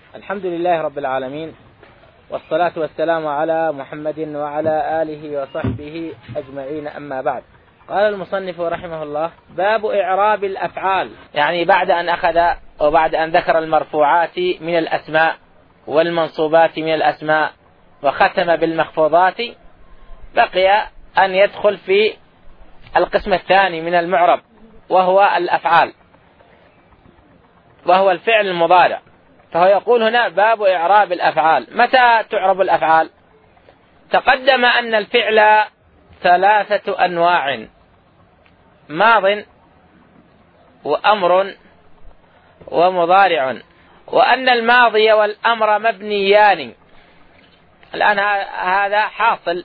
الحمد لله رب العالمين، والصلاة والسلام على محمد وعلى آله وصحبه أجمعين، أما بعد. قال المصنف رحمه الله: باب إعراب الأفعال، يعني بعد أن أخذ وبعد أن ذكر المرفوعات من الأسماء والمنصوبات من الأسماء وختم بالمخفوضات، بقي أن يدخل في القسم الثاني من المعرب، وهو الأفعال، وهو الفعل المضارع. فهو يقول هنا: باب إعراب الأفعال. متى تعرب الأفعال؟ تقدم أن الفعل 3 أنواع: ماض وأمر ومضارع، وأن الماضي والأمر مبنيان. الآن هذا حاصل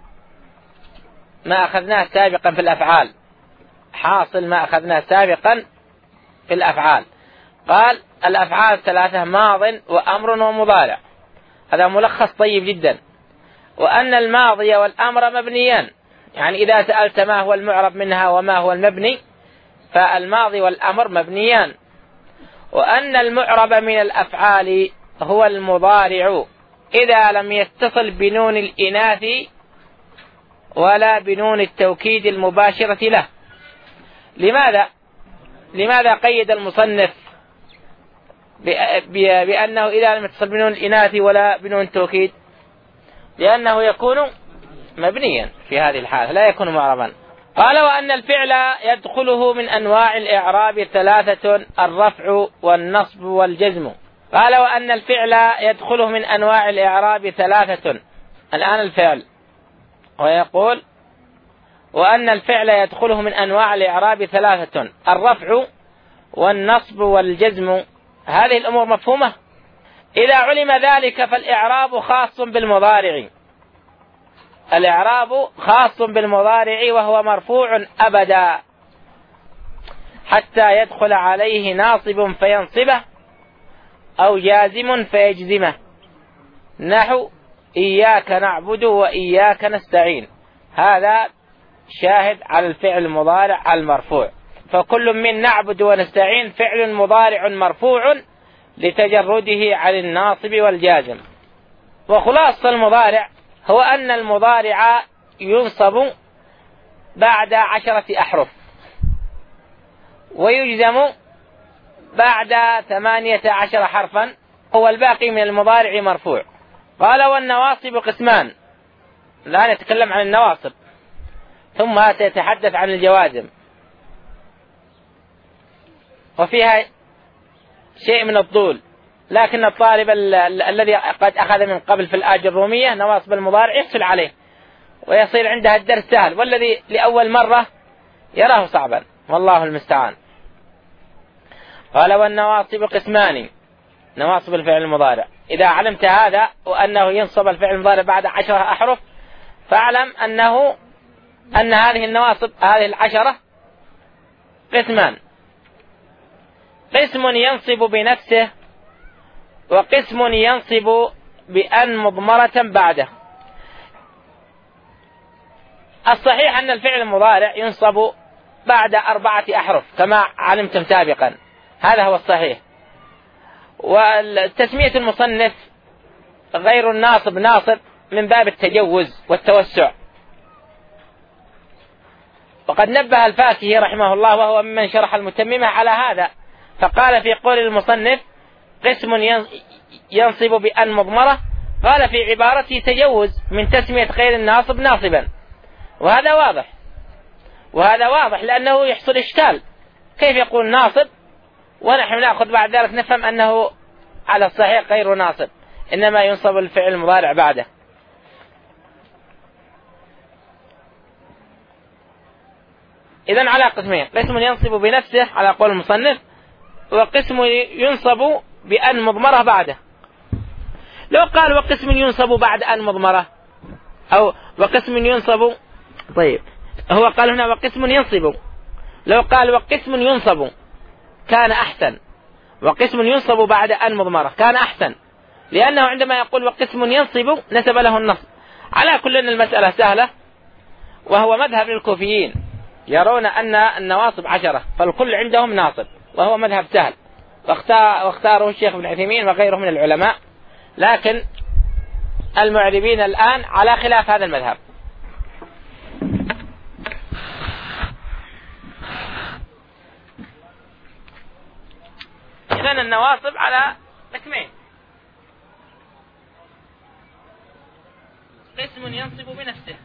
ما أخذناه سابقا في الأفعال، حاصل ما أخذناه سابقا في الأفعال. قال: الأفعال 3: ماض وأمر ومضارع. هذا ملخص طيب جدا. وأن الماضي والأمر مبنيان، يعني إذا سألت ما هو المعرب منها وما هو المبني، فالماضي والأمر مبنيان. وأن المعرب من الأفعال هو المضارع إذا لم يتصل بنون الإناث ولا بنون التوكيد المباشرة له. لماذا قيد المصنف بأنه إذا لم يتصل بنون الإناث ولا بنون التوكيد؟ لأنه يكون مبنيا في هذه الحالة، لا يكون معربا. قال: وأن الفعل يدخله من أنواع الإعراب 3: الرفع والنصب والجزم. قال: وأن الفعل يدخله من أنواع الإعراب 3. الآن الفعل، ويقول: وأن الفعل يدخله من أنواع الإعراب 3: الرفع والنصب والجزم. هذه الأمور مفهومة؟ إذا علم ذلك فالإعراب خاص بالمضارع. الإعراب خاص بالمضارع، وهو مرفوع أبدا حتى يدخل عليه ناصب فينصبه أو جازم فيجزمه، نحو: إياك نعبد وإياك نستعين. هذا شاهد على الفعل المضارع المرفوع. فكل من نعبد ونستعين فعل مضارع مرفوع لتجرده عن الناصب والجازم. وخلاصة المضارع هو أن المضارع ينصب بعد 10 أحرف، ويجزم بعد 18 حرفا، هو الباقي من المضارع مرفوع. قال: والنواصب قسمان. لا نتكلم عن النواصب، ثم سيتحدث عن الجوازم، وفيها شيء من الطول، لكن الطالب الذي قد أخذ من قبل في الآج الرومية نواصب المضارع يحصل عليه ويصير عندها الدرس سهل، والذي لأول مرة يراه صعبا، والله المستعان. قال: والنواصب قسمان: نواصب الفعل المضارع. إذا علمت هذا، وأنه ينصب الفعل المضارع بعد 10 أحرف، فاعلم أن هذه النواصب، هذه 10 قسمان: قسم ينصب بنفسه، وقسم ينصب بأن مضمرة بعده. الصحيح أن الفعل المضارع ينصب بعد 4 أحرف كما علمتم سابقا، هذا هو الصحيح. والتسمية المصنف غير الناصب ناصب من باب التجوز والتوسع. وقد نبه الفاكهي رحمه الله، وهو ممن شرح المتممة، على هذا، فقال في قول المصنف: قسم ينصب بأن مضمرة، قال في عبارته تجوز من تسمية غير الناصب ناصبا. وهذا واضح لأنه يحصل إشكال، كيف يقول ناصب ونحن نأخذ بعد ذلك نفهم أنه على الصحيح غير ناصب، إنما ينصب الفعل المضارع بعده. إذن على قسمين: قسم ينصب بنفسه على قول المصنف، وقسم ينصب بأن مضمرة بعده. لو قال: وقسم ينصب بعد أن مضمرة، أو وقسم ينصب، طيب هو قال هنا وقسم ينصب، لو قال وقسم ينصب كان أحسن، وقسم ينصب بعد أن مضمرة كان أحسن، لأنه عندما يقول وقسم ينصب نسب له النصب. على كل المسألة سهلة، وهو مذهب الكوفيين، يرون أن النواصب 10، فالكل عندهم ناصب، وهو مذهب سهل، واختاره الشيخ ابن عثيمين وغيره من العلماء، لكن المعربين الآن على خلاف هذا المذهب. إذن النواصب على قسمين: قسم ينصب بنفسه،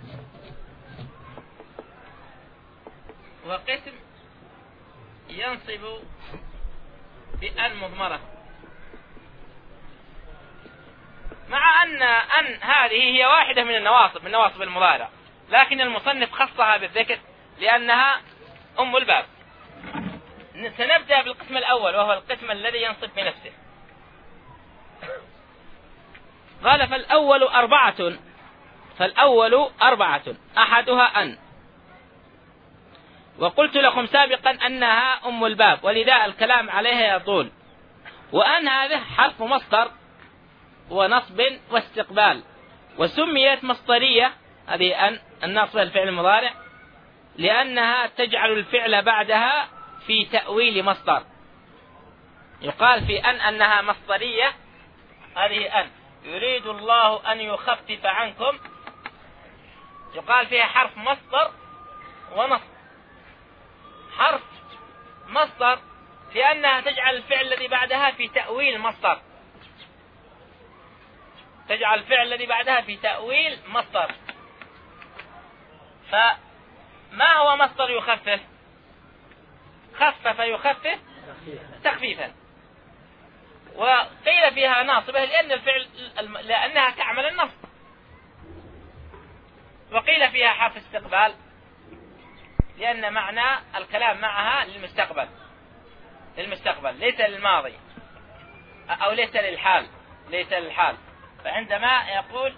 وقسم ينصب بأن مضمرة، مع أن هذه هي واحدة من النواصب، من نواصب المضارع، لكن المصنف خصها بالذكر لأنها أم الباب. سنبدأ بالقسم الأول، وهو القسم الذي ينصب بنفسه. قال: فالأول أربعة أحدها أن، وقلت لكم سابقا أنها أم الباب، ولذا الكلام عليها يطول. وأن هذه حرف مصدر ونصب واستقبال، وسميت مصدرية، هذه أن الناصب الفعل المضارع، لأنها تجعل الفعل بعدها في تأويل مصدر. يقال في أنها مصدرية، هذه أن يريد الله أن يخفف عنكم، يقال فيها حرف مصدر ونصب. حرف مصدر لأنها تجعل الفعل الذي بعدها في تأويل مصدر، تجعل الفعل الذي بعدها في تأويل مصدر. فما هو مصدر يخفف؟ خفف يخفف تخفيفا. وقيل فيها ناصبة لأنها تعمل النصب، وقيل فيها حرف استقبال لأن معنى الكلام معها للمستقبل ليس للماضي، أو ليس للحال. فعندما يقول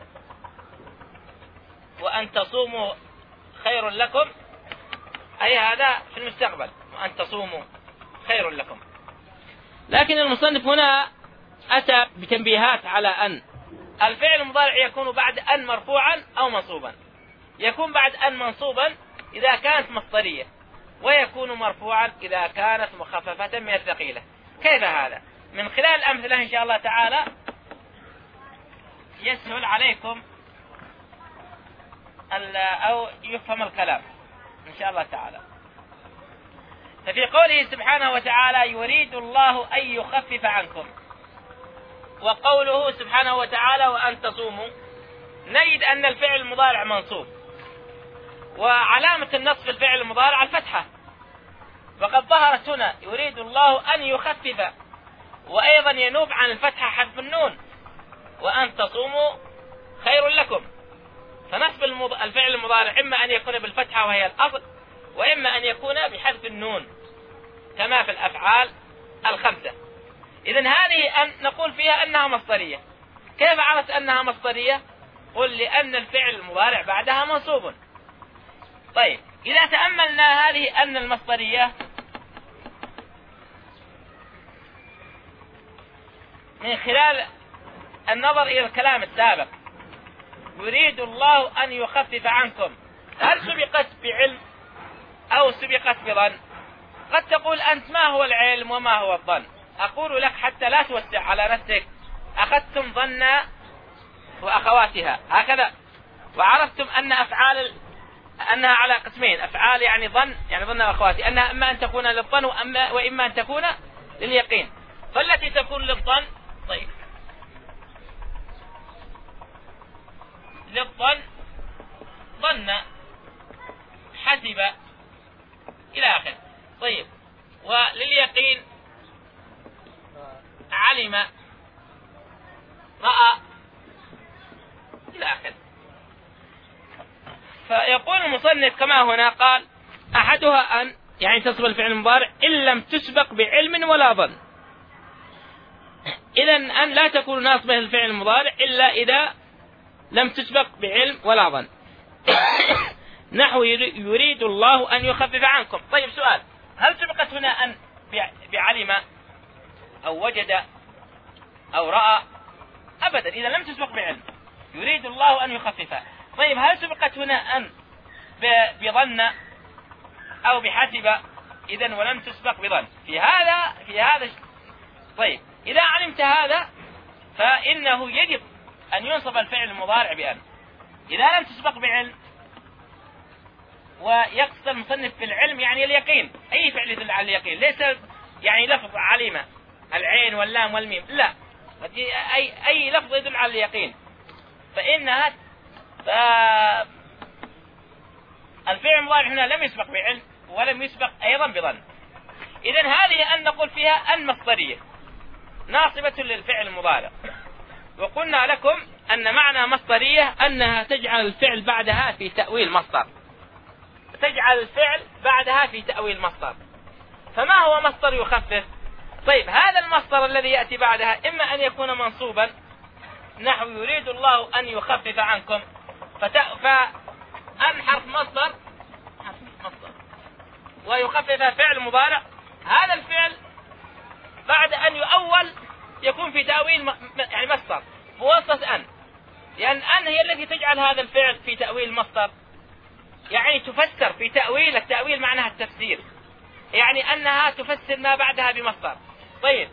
وأن تصوموا خير لكم، أي هذا في المستقبل، وأن تصوموا خير لكم. لكن المصنف هنا أتى بتنبيهات على أن الفعل المضارع يكون بعد أن مرفوعا أو منصوبا. يكون بعد أن منصوبا إذا كانت مصدرية، ويكون مرفوعا إذا كانت مخففة من الثقيلة. كيف هذا؟ من خلال الأمثلة إن شاء الله تعالى يسهل عليكم أو يفهم الكلام إن شاء الله تعالى. ففي قوله سبحانه وتعالى: يريد الله أن يخفف عنكم، وقوله سبحانه وتعالى: وأن تصوموا، نجد أن الفعل المضارع منصوب، وعلامة النصب في الفعل المضارع الفتحة، وقد ظهرت هنا يريد الله أن يخفف، وأيضا ينوب عن الفتحة حذف النون، وأن تصوموا خير لكم. فنصب الفعل المضارع إما أن يكون بالفتحة وهي الأصل، وإما أن يكون بحذف النون كما في الأفعال الخمسة. إذن هذه أن نقول فيها أنها مصدرية. كيف عرفت أنها مصدرية؟ قل لأن الفعل المضارع بعدها منصوب. طيب، إذا تأملنا هذه أن المصدرية من خلال النظر إلى الكلام السابق، يريد الله أن يخفف عنكم، هل سبقت بعلم أو سبقت بظن؟ قد تقول أنت: ما هو العلم وما هو الظن؟ أقول لك حتى لا توسع على نفسك: أخذتم ظن وأخواتها هكذا، وعرفتم أن أنها على قسمين: أفعال يعني ظن وأخواتها، أنها إما أن تكون للظن وإما أن تكون لليقين. فالتي تكون للظن، طيب، للظن ظن، حسب، إلى آخر. طيب، ولليقين علم، رأى، إلى آخر. فيقول المصنف كما هنا قال: أحدها أن، يعني تصب الفعل المضارع إن لم تسبق بعلم ولا ظن. إذن أن لا تكون ناصبة الفعل المضارع إلا إذا لم تسبق بعلم ولا ظن. نحو يريد الله أن يخفف عنكم. طيب، سؤال: هل سبقت هنا أن بعلم أو وجد أو رأى؟ أبدا، إذا لم تسبق بعلم. يريد الله أن يخفف. طيب، هل سبقت هنا أن بظن أو بحسب؟ إذن ولم تسبق بظن. في هذا طيب إذا علمت هذا فإنه يجب أن ينصب الفعل المضارع بأن. إذا لم تسبق بعلم، ويقصد المصنف في العلم يعني اليقين، أي فعل يدل على اليقين، ليس يعني لفظ عليمة العين واللام والميم، لا، أي لفظ يدل على اليقين فإنها الفعل المضارع هنا لم يسبق بعلم ولم يسبق أيضا بظن. إذن هذه أن نقول فيها أن مصدرية ناصبة للفعل المضارع. وقلنا لكم أن معنى مصدرية أنها تجعل الفعل بعدها في تأويل مصدر، تجعل الفعل بعدها في تأويل مصدر. فما هو مصدر يخفف؟ طيب هذا المصدر الذي يأتي بعدها إما أن يكون منصوبا نحو يريد الله أن يخفف عنكم، فأن حرف مصدر ويخفف فعل مضارع، هذا الفعل بعد أن يؤول يكون في تأويل يعني مصدر بواسطة أن، لأن أن هي التي تجعل هذا الفعل في تأويل مصدر، يعني تفسر في تأويل، التأويل معناها التفسير، يعني أنها تفسر ما بعدها بمصدر. طيب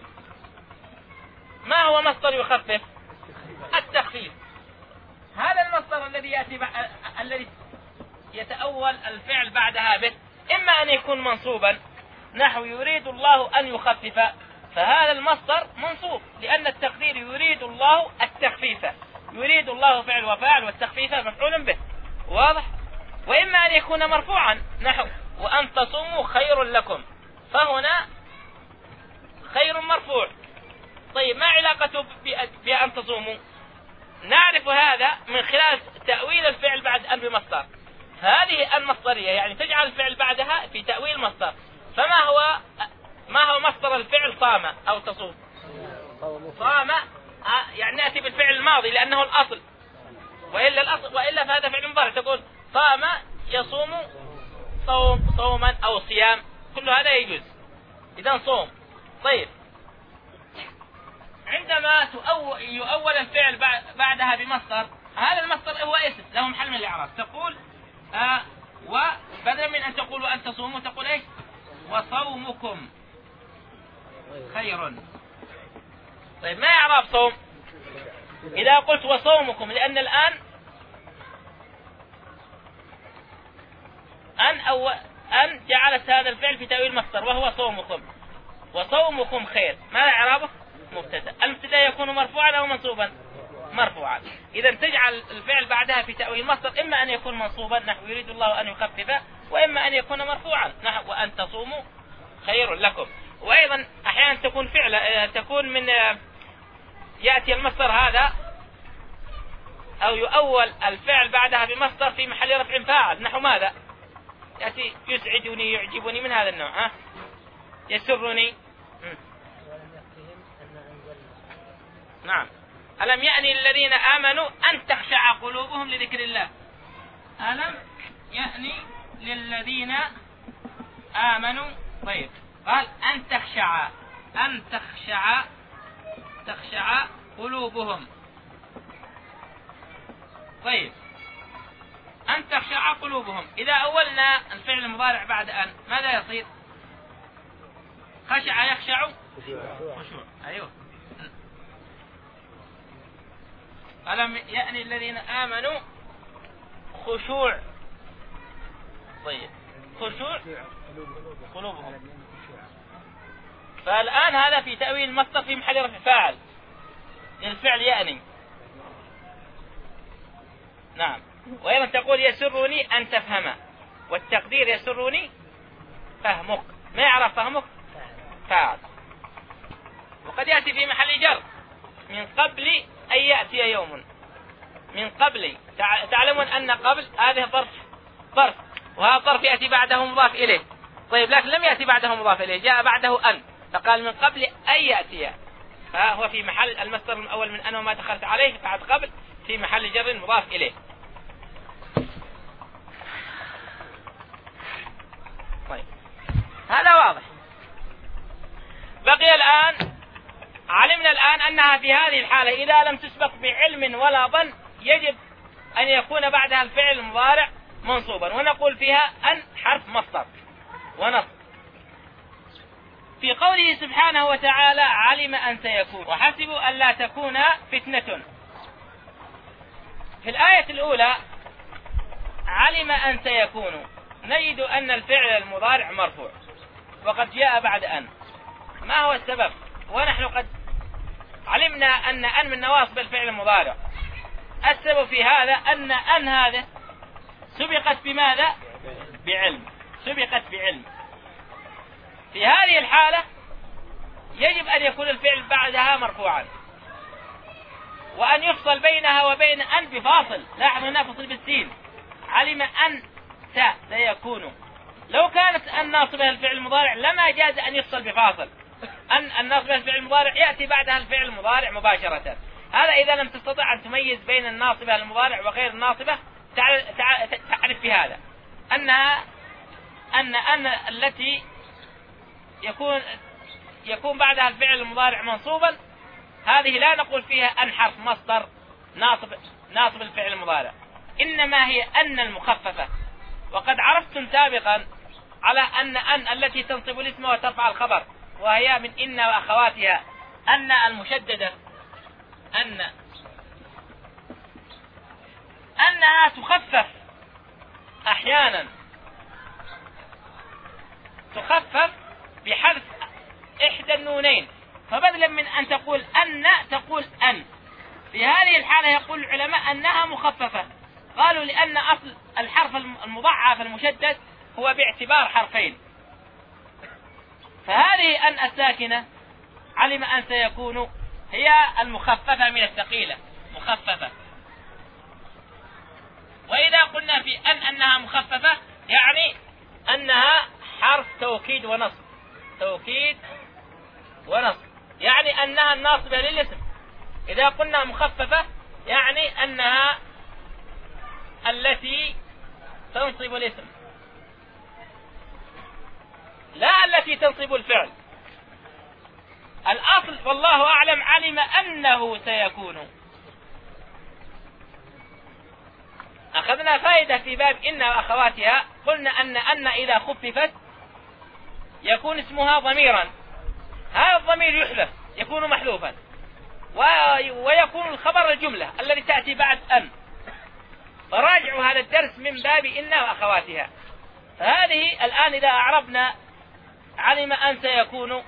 ما هو مصدر يخفف؟ التخفيف. هذا المصدر الذي يأتي الذي يتأول الفعل بعدها به إما أن يكون منصوبا نحو يريد الله أن يخفف، فهذا المصدر منصوب لأن التقدير يريد الله التخفيف، يريد الله فعل وفاعل والتخفيف مفعول به، واضح؟ وإما أن يكون مرفوعا نحو وأن تصوموا خير لكم، فهنا خير مرفوع. طيب ما علاقته بأن تصوموا؟ نعرف هذا من خلال تأويل الفعل بعد أن بمصدر. هذه المصدرية يعني تجعل الفعل بعدها في تأويل مصدر. فما هو مصدر الفعل صام أو تصوم؟ صام يعني نأتي بالفعل الماضي لأنه الأصل، وإلا فهذا فعل مضارع، تقول صام يصوم صوما أو صيام، كل هذا يجوز، إذا صوم. طيب عندما يؤول الفعل بعدها بمصدر، هذا المصدر هو اسم له محل من الإعراب، تقول وبدلا من أن تقول وأن تصوموا تقول إيش؟ وصومكم خير. طيب ما إعراب صوم؟ إذا قلت وصومكم، لأن الآن أن جعلت هذا الفعل في تأويل مصدر وهو صومكم، وصومكم خير، ما إعرابه؟ مبتدأ. المبتدأ يكون مرفوعا أو منصوبا؟ مرفوعا. إذا تجعل الفعل بعدها في تأويل مصدر إما أن يكون منصوبا نحو يريد الله أن يخفف، وإما أن يكون مرفوعا نحو وأن تصوموا خير لكم. وأيضا أحيانا تكون تكون من يأتي المصدر هذا أو يؤول الفعل بعدها بمصدر في محل رفع فاعل، نحو ماذا؟ يأتي يسعدني يعجبني من هذا النوع، يسرني. نعم. ألم يأني الذين آمنوا أن تخشع قلوبهم لذكر الله. ألم يأني للذين آمنوا. طيب قال أن تخشع قلوبهم. طيب أن تخشع قلوبهم، إذا أولنا الفعل المضارع بعد أن ماذا يصير؟ خشع يخشع خشوع. أيوه. ألم يأني الذين آمنوا خشوع. طيب خشوع قلوبهم، فالآن هذا في تأويل المصدر في محل رفع فاعل للفعل يأني. نعم. وأيضا تقول يسرني أن تفهم، والتقدير يسرني فهمك، ما يعرف فهمك؟ فاعل. وقد يأتي في محل جر من قبل أن يأتي يوم، من قبل. تعلمون أن قبل هذه ظرف، وهذا الظرف يأتي بعده مضاف إليه. طيب لكن لم يأتي بعده مضاف إليه، جاء بعده أن، فقال من قبل أن يأتي، فهو في محل المصدر الأول من أن وما دخلت عليه بعد قبل في محل جر مضاف إليه. طيب هذا واضح. بقي الآن، علمنا الآن أنها في هذه الحالة إذا لم تسبق بعلم ولا ظن يجب أن يكون بعدها الفعل المضارع منصوبا، ونقول فيها أن حرف مصدر ونصب. في قوله سبحانه وتعالى علم أن سيكون وحسبوا أن لا تكون فتنة. في الآية الأولى علم أن سيكون نجد أن الفعل المضارع مرفوع وقد جاء بعد أن. ما هو السبب؟ ونحن قد علمنا أن من نواصب الفعل المضارع. السبب في هذا أن هذا سبقت بماذا؟ بعلم. سبقت بعلم. في هذه الحالة يجب أن يكون الفعل بعدها مرفوعا وأن يفصل بينها وبين أن بفاصل. لاحظوا هنا فصل بالسين. علم أن سيكون. لو كانت أن ناصبها الفعل المضارع لما جاز أن يفصل بفاصل. أن ناصبها الفعل المضارع يأتي بعدها الفعل المضارع مباشرة. هذا إذا لم تستطع أن تميز بين الناصبة المضارع وغير الناصبة تعرف بهذا أن التي يكون بعدها الفعل المضارع منصوبا هذه لا نقول فيها أن حرف مصدر ناصب الفعل المضارع، إنما هي أن المخففة. وقد عرفتم سابقا على أن التي تنصب الاسم وترفع الخبر وهي من إن وأخواتها أن المشددة أنها تخفف أحيانا، تخفف بحذف إحدى النونين، فبدلا من أن تقول أن تقول أن. في هذه الحالة يقول العلماء أنها مخففة. قالوا لأن أصل الحرف المضاعف المشدد هو باعتبار حرفين. فهذه أن الساكنة علم أن سيكون هي المخففة من الثقيلة، مخففة. وإذا قلنا في أنها مخففة يعني أنها حرف توكيد ونصب. توكيد ونصب يعني أنها الناصبة للاسم. إذا قلنا مخففة يعني أنها التي تنصب الاسم لا التي تنصب الفعل. الأصل والله أعلم علم أنه سيكون. أخذنا فائدة في باب إن وأخواتها. قلنا أن إذا خففت يكون اسمها ضميرا، هذا الضمير يحذف يكون محذوفا، ويكون الخبر الجملة الذي تأتي بعد أن. فراجعوا هذا الدرس من باب إن وأخواتها. فهذه الآن إذا أعربنا علم أن سيكون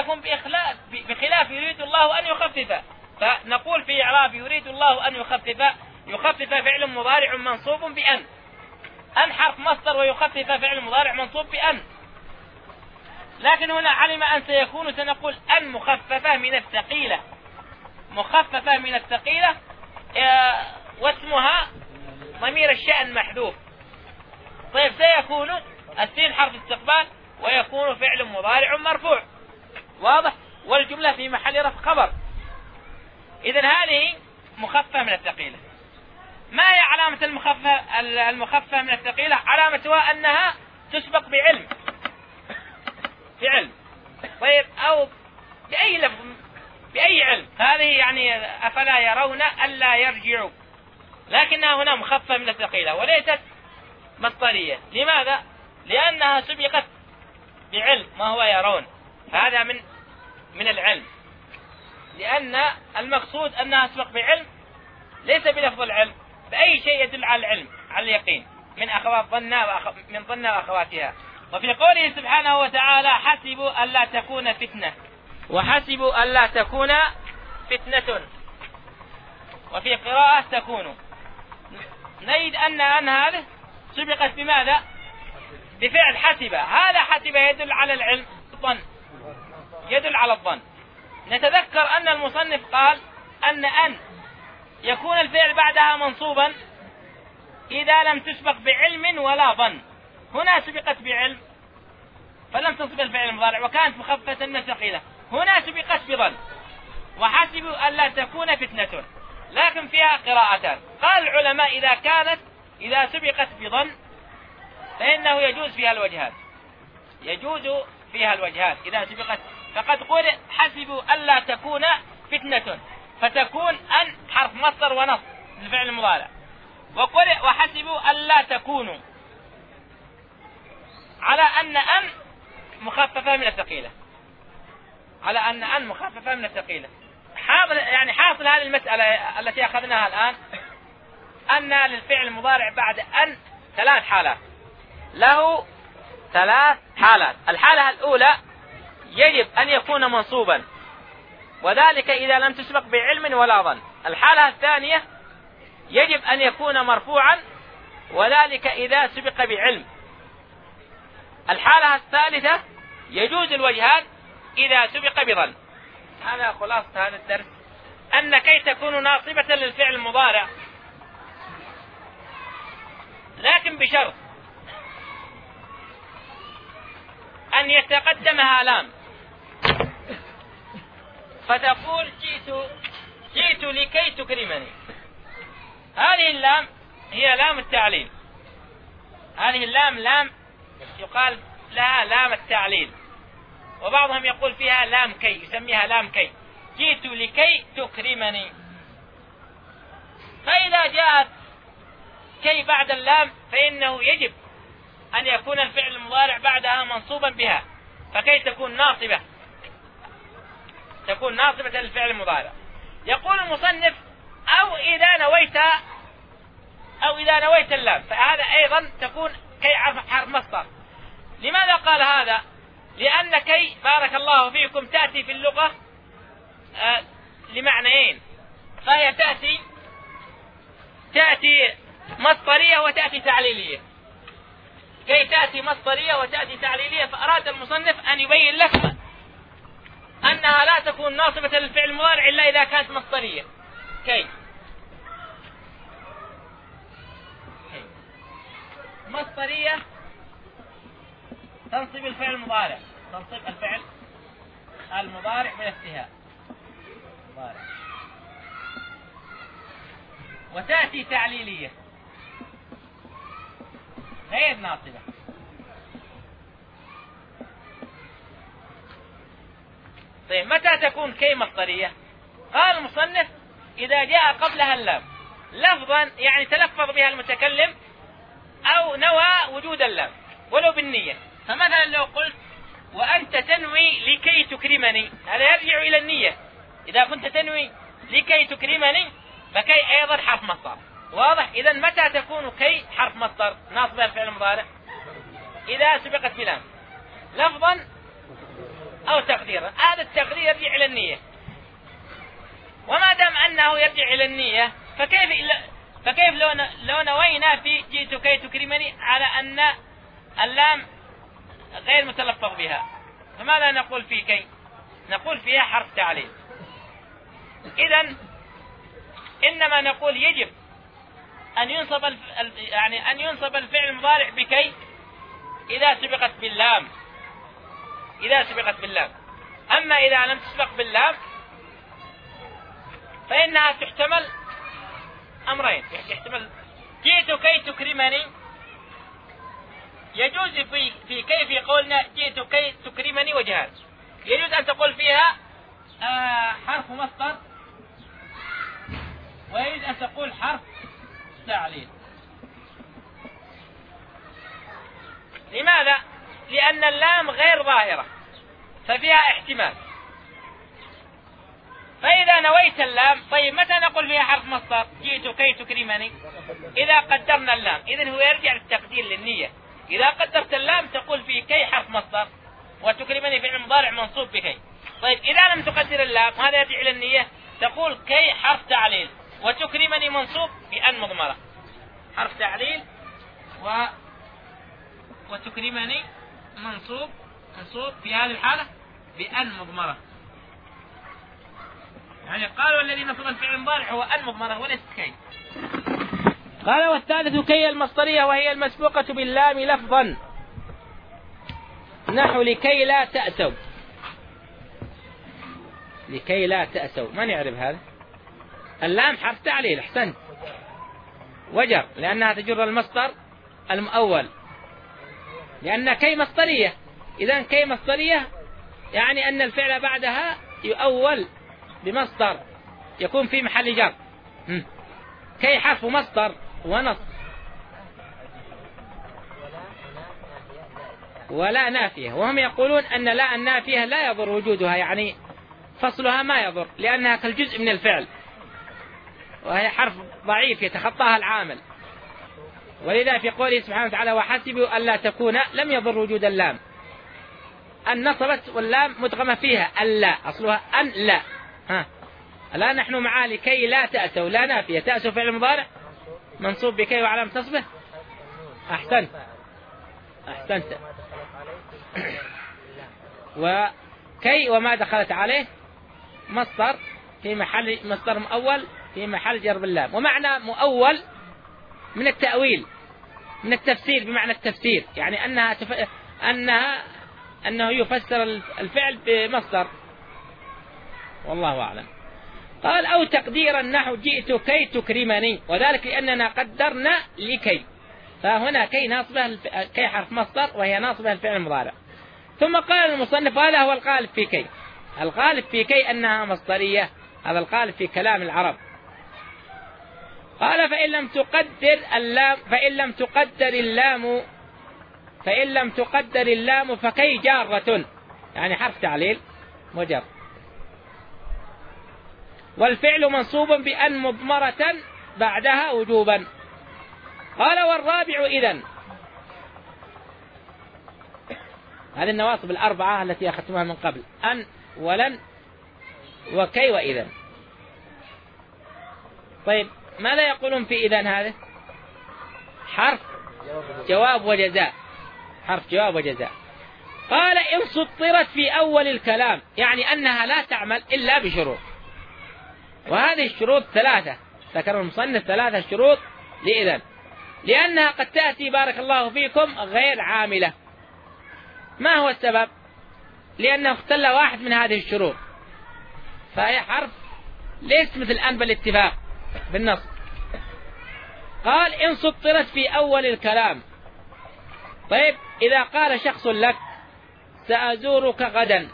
بخلاف يريد الله أن يخفف. فنقول في إعراب يريد الله أن يخفف فعل مضارع منصوب بأن. أن حرف مصدر ويخفف فعل مضارع منصوب بأن. لكن هنا علم أن سيكون سنقول أن مخففة من الثقيلة، مخففة من الثقيلة واسمها ضمير الشأن محذوف. طيب سيكون السين حرف استقبال ويكون فعل مضارع مرفوع، واضح؟ والجملة في محل رفع خبر. إذن هذه مخففة من الثقيلة. ما هي علامة المخففة من الثقيلة؟ علامتها أنها تسبق بعلم، بعلم. طيب أو بأي لفظ، بأي علم. هذه يعني أفلا يرون ألا يرجعوا، لكنها هنا مخففة من الثقيلة وليست مصدرية. لماذا؟ لأنها سبقت بعلم ما هو يرون. هذا من العلم، لأن المقصود أنها تسبق بعلم ليس بلفظ العلم، بأي شيء يدل على العلم، على اليقين، من ظن وأخواتها. وفي قوله سبحانه وتعالى حسبوا ألا تكون فتنة، وحسبوا ألا تكون فتنة، وفي قراءة تكون. نجد أن هذه سبقت بماذا؟ بفعل حسب. هذا حسب يدل على العلم، الظن يدل على الظن. نتذكر أن المصنف قال أن يكون الفعل بعدها منصوبا إذا لم تسبق بعلم ولا ظن. هنا سبقت بعلم فلم تصب الفعل المضارع وكانت مخففة من ثقيلة. هنا سبقت بظن. وحسبوا ألا تكون فتنة، لكن فيها قراءتان. قال العلماء إذا سبقت بظن فإنه يجوز فيها الوجهات، يجوز فيها الوجهات إذا سبقت. فقد قل حسبوا ألا تكون فتنة، فتكون أن حرف مصدر ونصب للفعل المضارع. وقل وحسبوا ألا تكونوا على أن مخففة من الثقيلة. على أن مخففة من الثقيلة. حاصل هذه المسألة التي أخذناها الآن أن للفعل المضارع بعد أن 3 حالات، له 3 حالات. الحالة الأولى يجب أن يكون منصوبا، وذلك إذا لم تسبق بعلم ولا ظن. الحالة الثانية يجب أن يكون مرفوعا، وذلك إذا سبق بعلم. الحالة الثالثة يجوز الوجهان إذا سبق بظن. هذا خلاصة هذا الدرس، أن كي تكون ناصبة للفعل المضارع، لكن بشرط أن يتقدمها لام، فتقول جئت لكي تكرمني. هذه اللام هي لام التعليل. هذه اللام لام يقال لها لام التعليل، وبعضهم يقول فيها لام كي، يسميها لام كي. جئت لكي تكرمني. فإذا جاءت كي بعد اللام فإنه يجب أن يكون الفعل المضارع بعدها منصوبا بها، فكي تكون ناصبة للفعل المضارع. يقول المصنف أو إذا نويت اللام، فهذا أيضا تكون كي حرف مصدر. لماذا قال هذا؟ لأن كي بارك الله فيكم تأتي في اللغة لمعنيين، فهي تأتي مصدرية وتأتي تعليلية. كي تأتي مصدرية وتأتي تعليلية، فأراد المصنف أن يبين لك أنها لا تكون ناصبة للفعل المضارع إلا إذا كانت مصدرية. كي مصدرية تنصب الفعل المضارع، تنصب الفعل المضارع بالافتهاء، وتأتي تعليلية غير ناصبة. طيب متى تكون كي مصدرية؟ قال المصنف إذا جاء قبلها اللام لفظا، يعني تلفظ بها المتكلم أو نوى وجود اللام ولو بالنية. فمثلا لو قلت وأنت تنوي لكي تكرمني، هذا يرجع إلى النية. إذا كنت تنوي لكي تكرمني فكي أيضا حرف مصدر، واضح؟ إذا متى تكون كي حرف مصدر ناصبة الفعل المضارع؟ إذا سبقت بلام لفظا أو تقديرا. هذا التقدير يرجع إلى النية، وما دام أنه يرجع إلى النية فكيف لو نوينا في جئت كي تكرمني على أن اللام غير متلفظ بها، فماذا نقول في كي؟ نقول فيها حرف تعليل. إذن إنما نقول يجب أن ينصب الفعل المضارع بكي إذا سبقت باللام. أما إذا لم تسبق باللام فإنها تحتمل أمرين. يحتمل جئت كي تكرمني، يجوز في كيف قولنا جئت كي تكرمني وجهان. يجوز أن تقول فيها حرف مصدر، ويجوز أن تقول حرف تعليل. لماذا؟ لأن اللام غير ظاهرة ففيها احتمال. فإذا نويت اللام، طيب متى نقول فيها حرف مصدر؟ جئت كي تكرمني إذا قدرنا اللام. إذن هو يرجع للتقدير للنية. إذا قدرت اللام تقول في كي حرف مصدر، وتكرمني في المضارع منصوب بكي. طيب إذا لم تقدر اللام، هذا يرجع إلى النية، تقول كي حرف تعليل، وتكرمني منصوب بأن مضمرة. حرف تعليل وتكرمني منصوب في هذه الحالة بأن مضمرة. يعني قالوا الذي نصب الفعل المضارع هو أن مضمرة وليس كي. قال والثالث كي المصدرية، وهي المسبوقة باللام لفظا، نحو لكي لا تأسوا. لكي لا تأسوا، من يعرف هذا؟ اللام حرف تعليل، احسنت، وجر لأنها تجر المصدر المؤول، لأن كي مصدرية. إذن كي مصدرية يعني أن الفعل بعدها يؤول بمصدر يكون في محل جر. كي حرف مصدر ونصب. ولا نافية، وهم يقولون أن لا النافية لا يضر وجودها، يعني فصلها ما يضر لأنها كالجزء من الفعل، وهي حرف ضعيف يتخطاها العامل. ولذا في قوله سبحانه وتعالى وحسبوا ألا تكون لم يضر وجود اللام، أن نصبت واللام مدغمة فيها ألا، أصلها أن لا. الآن نحن معاه لكي لا تأسوا، لا نافية، تأسوا فعل مضارع منصوب بكي وعلامة نصبه. أحسنت. وكي وما دخلت عليه مصدر في محل مصدر مؤول في محل جر باللام. ومعنى مؤول من التأويل، من التفسير، بمعنى التفسير، يعني أنه يفسر الفعل بمصدر، والله أعلم. قال أو تقديرا نحو جئت كي تكرمني، وذلك لأننا قدرنا لكي، فهنا كي ناصبه، كي حرف مصدر وهي ناصبه الفعل المضارع. ثم قال المصنف هذا هو الغالب في كي، الغالب في كي أنها مصدرية، هذا الغالب في كلام العرب. قال فإن لم تقدر اللام فكي جارة، يعني حرف تعليل مجر، والفعل منصوب بأن مضمرة بعدها وجوبا. قال والرابع إذن، هذه النواصب الأربعة التي أخذتمها من قبل، أن ولن وكي وإذن. طيب ماذا يقولون في إذن؟ هذا حرف جواب وجزاء، حرف جواب وجزاء. قال إن سطرت في أول الكلام، يعني أنها لا تعمل إلا بشروط، وهذه الشروط ثلاثة، ذكر المصنف 3 شروط لإذن، لأنها قد تأتي بارك الله فيكم غير عاملة. ما هو السبب؟ لأنه اختل واحد من هذه الشروط، فهي حرف ليس مثل أن بالاتفاق بالنص. قال إن سطرت في أول الكلام. طيب إذا قال شخص لك سأزورك غدا،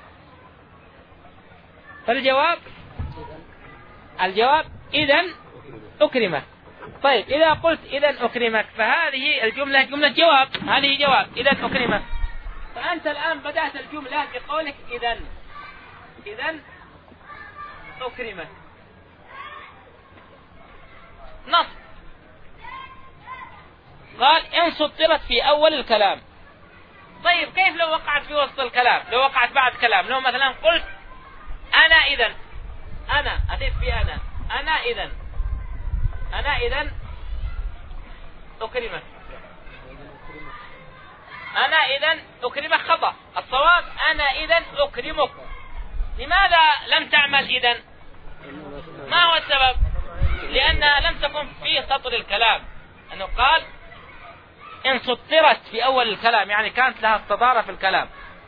فالجواب إذن أكرمك. طيب إذا قلت إذن أكرمك، فهذه الجملة جملة جواب، هذه جواب إذن أكرمك. فأنت الآن بدأت الجملة بقولك إذن أكرمك، نص. قال إن سطرت في أول الكلام. طيب كيف لو وقعت في وسط الكلام، لو وقعت بعد كلام؟ لو مثلا قلت أنا إذن، أنا أتيت في أنا إذن أكرمك، أنا إذن أكرمك خطأ، الصواب أنا إذن أكرمك. لماذا لم تعمل إذن؟ ما هو السبب؟ لأنها لم تكن في سطر الكلام، أنه قال إن سطرت في أول الكلام، يعني كانت لها استدارة في الكلام.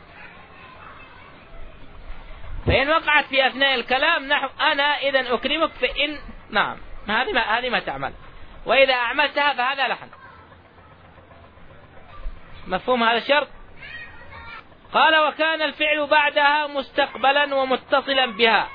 فإن وقعت في أثناء الكلام نحو أنا إذن أكرمك، فإن نعم هذه ما تعمل، وإذا أعملتها فهذا لحن. مفهوم هذا الشرط؟ قال وكان الفعل بعدها مستقبلا ومتصلا بها،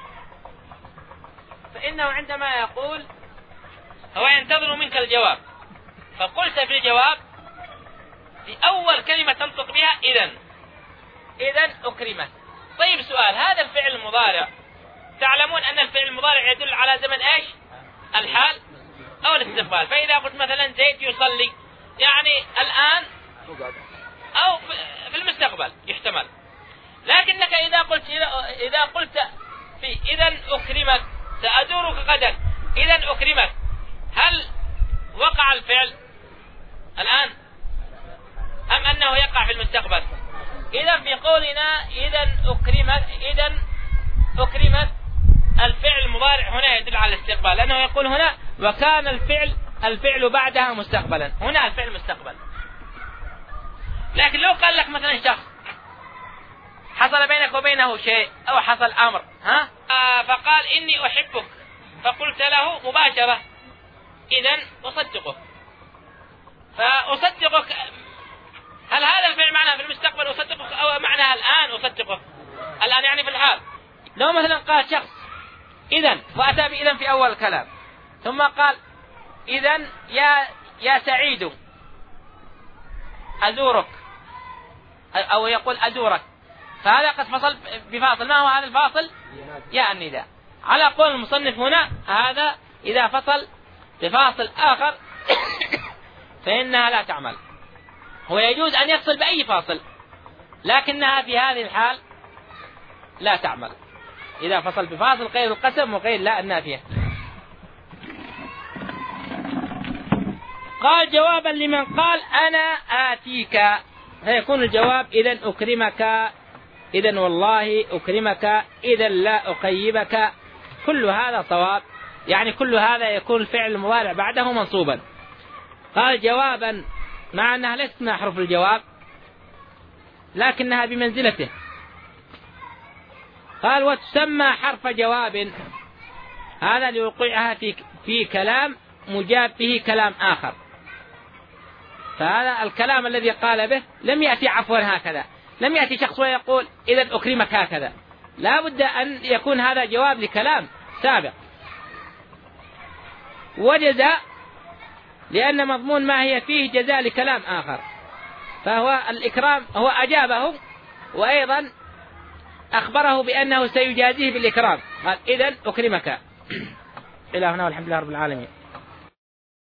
فإنه عندما يقول هو ينتظر منك الجواب، فقلت في الجواب في أول كلمة تنطق بها إذن أكرمك. طيب سؤال، هذا الفعل المضارع تعلمون أن الفعل المضارع يدل على زمن إيش؟ الحال أو الاستقبال. فإذا قلت مثلا زيد يصلي، يعني الآن أو في المستقبل يحتمل. لكنك إذا قلت في إذن أكرمك سأزورك غدا، إذن أكرمك، هل وقع الفعل الآن أم أنه يقع في المستقبل؟ إذن في قولنا إذن أكرمك الفعل المضارع هنا يدل على الاستقبال، لأنه يقول هنا وكان الفعل بعدها مستقبلا، هنا الفعل مستقبل. لكن لو قال لك مثلا شخص حصل بينك وبينه شيء أو حصل أمر فقال إني أحبك، فقلت له مباشرة إذن أصدقك، فأصدقك، هل هذا الفعل معناه في المستقبل أصدقك أو معناه الآن أصدقك؟ الآن يعني في الحال. لو مثلا قال شخص إذن فأتى بإذن في أول الكلام، ثم قال إذن يا سعيد أزورك، أو يقول أزورك، فهذا قد فصل بفاصل. ما هو هذا الفاصل؟ يا النداء. على قول المصنف هنا هذا إذا فصل بفاصل آخر فإنها لا تعمل. هو يجوز أن يفصل بأي فاصل، لكنها في هذه الحال لا تعمل إذا فصل بفاصل قيد القسم وقيد لا النافية. قال جوابا لمن قال أنا آتيك، فيكون الجواب إذن أكرمك، إذن والله أكرمك، إذن لا أخيبك. كل هذا صواب، يعني كل هذا يكون الفعل المضارع بعده منصوبا. قال جوابا مع أنها ليست من حروف الجواب لكنها بمنزلته. قال وتسمى حرف جواب، هذا لوقوعها في كلام مجاب به كلام آخر. فهذا الكلام الذي قال به لم يأتي عفوا هكذا، لم يأتي شخص ويقول إذا أكرمك هكذا، لا بد أن يكون هذا جواب لكلام سابق. وجزاء لأن مضمون ما هي فيه جزاء لكلام آخر، فهو الإكرام هو أجابه وأيضا أخبره بأنه سيجازيه بالإكرام، قال إذن أكرمك. إلى هنا والحمد لله رب العالمين.